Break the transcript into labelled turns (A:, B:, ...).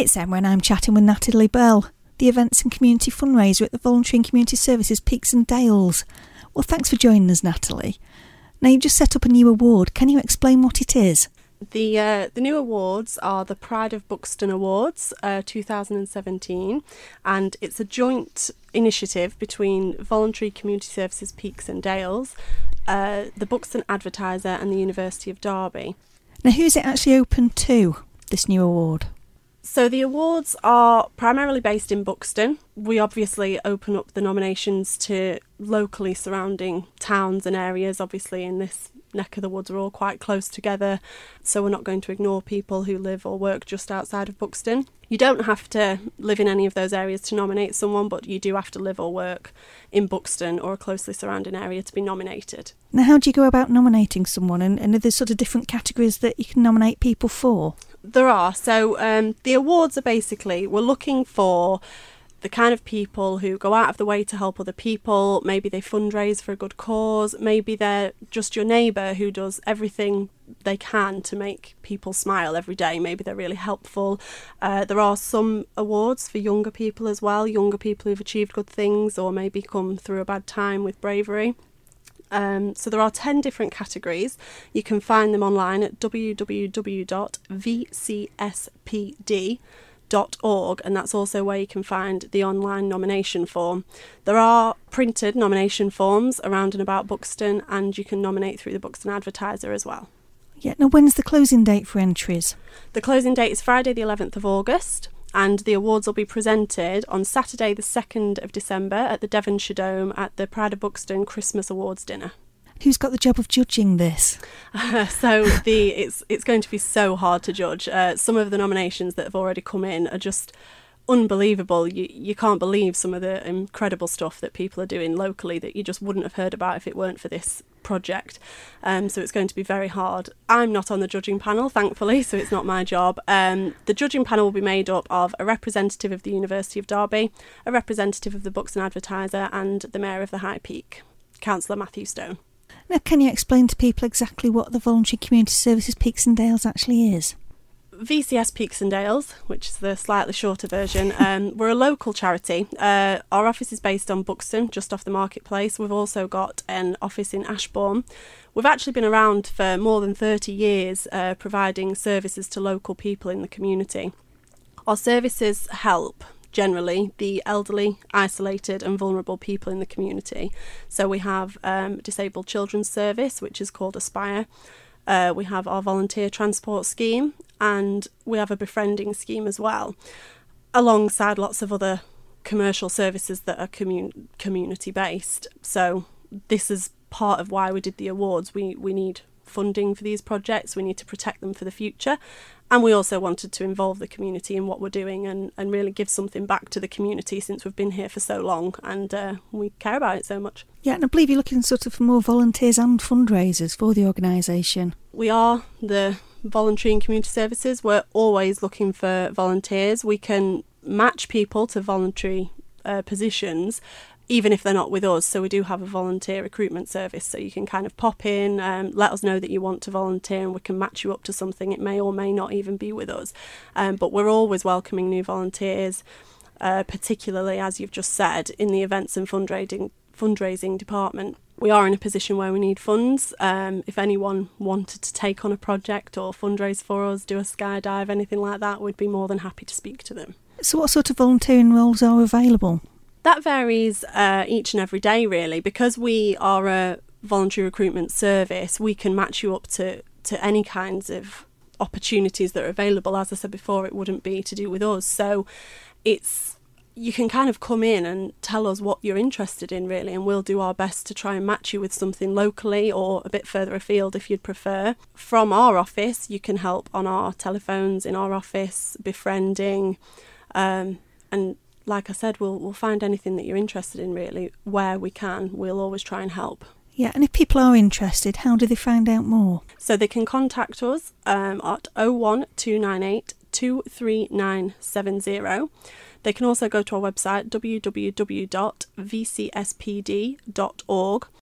A: It's Emma and I'm chatting with Natalie Bell, the Events and Community Fundraiser at the Voluntary and Community Services Peaks and Dales. Well, thanks for joining us, Natalie. Now, you've just set up a new award. Can you explain what it is?
B: The new awards are the Pride of Buxton Awards 2017, and it's a joint initiative between Voluntary Community Services Peaks and Dales, the Buxton Advertiser and the University of Derby.
A: Now, who's it actually open to, this new award?
B: So the awards are primarily based in Buxton. We obviously open up the nominations to locally surrounding towns and areas. Obviously in this neck of the woods we're all quite close together, so we're not going to ignore people who live or work just outside of Buxton. You don't have to live in any of those areas to nominate someone, but you do have to live or work in Buxton or a closely surrounding area to be nominated.
A: Now, how do you go about nominating someone, and are there sort of different categories that you can nominate people for?
B: There are. So the awards are basically, we're looking for the kind of people who go out of the way to help other people. Maybe they fundraise for a good cause. Maybe they're just your neighbour who does everything they can to make people smile every day. Maybe they're really helpful. There are some awards for younger people as well, younger people who've achieved good things or maybe come through a bad time with bravery. So there are 10 different categories. You can find them online at www.vcspd.org, and that's also where you can find the online nomination form. There are printed nomination forms around and about Buxton, and you can nominate through the Buxton Advertiser as well.
A: Yeah, now when's the closing date for entries?
B: The closing date is Friday the 11th of August. And the awards will be presented on Saturday the 2nd of December at the Devonshire Dome at the Pride of Buxton Christmas Awards dinner.
A: Who's got the job of judging this?
B: It's going to be so hard to judge. Some of the nominations that have already come in are just unbelievable. You can't believe some of the incredible stuff that people are doing locally that you just wouldn't have heard about if it weren't for this project. So it's going to be very hard. I'm not on the judging panel, thankfully, so it's not my job. The judging panel will be made up of a representative of the University of Derby, a representative of the Buxton Advertiser and the Mayor of the High Peak, Councillor Matthew Stone.
A: Now, can you explain to people exactly what the Voluntary Community Services Peaks and Dales actually is?
B: VCS Peaks and Dales, which is the slightly shorter version, we're a local charity. Our office is based on Buxton, just off the marketplace. We've also got an office in Ashbourne. We've actually been around for more than 30 years providing services to local people in the community. Our services help generally the elderly, isolated and vulnerable people in the community. So we have Disabled Children's Service, which is called Aspire. We have our volunteer transport scheme, and we have a befriending scheme as well, alongside lots of other commercial services that are community based. So this is part of why we did the awards. We need funding for these projects, we need to protect them for the future, and we also wanted to involve the community in what we're doing and really give something back to the community since we've been here for so long and we care about it so much.
A: Yeah, and I believe you're looking sort of for more volunteers and fundraisers for the organisation.
B: We are the Voluntary and Community Services. We're always looking for volunteers. We can match people to voluntary positions even if they're not with us. So we do have a volunteer recruitment service, so you can kind of pop in, let us know that you want to volunteer and we can match you up to something. It may or may not even be with us, but we're always welcoming new volunteers, particularly, as you've just said, in the events and fundraising department. We are in a position where we need funds. If anyone wanted to take on a project or fundraise for us, do a skydive, anything like that, we'd be more than happy to speak to them.
A: So what sort of volunteering roles are available?
B: That varies each and every day, really. Because we are a voluntary recruitment service, we can match you up to any kinds of opportunities that are available. As I said before, it wouldn't be to do with us. So you can kind of come in and tell us what you're interested in, really, and we'll do our best to try and match you with something locally or a bit further afield if you'd prefer. From our office, you can help on our telephones in our office, befriending, and like I said, we'll find anything that you're interested in, really, where we can. We'll always try and help.
A: Yeah, and if people are interested, how do they find out more?
B: So they can contact us at 01298 23970. They can also go to our website, www.vcspd.org.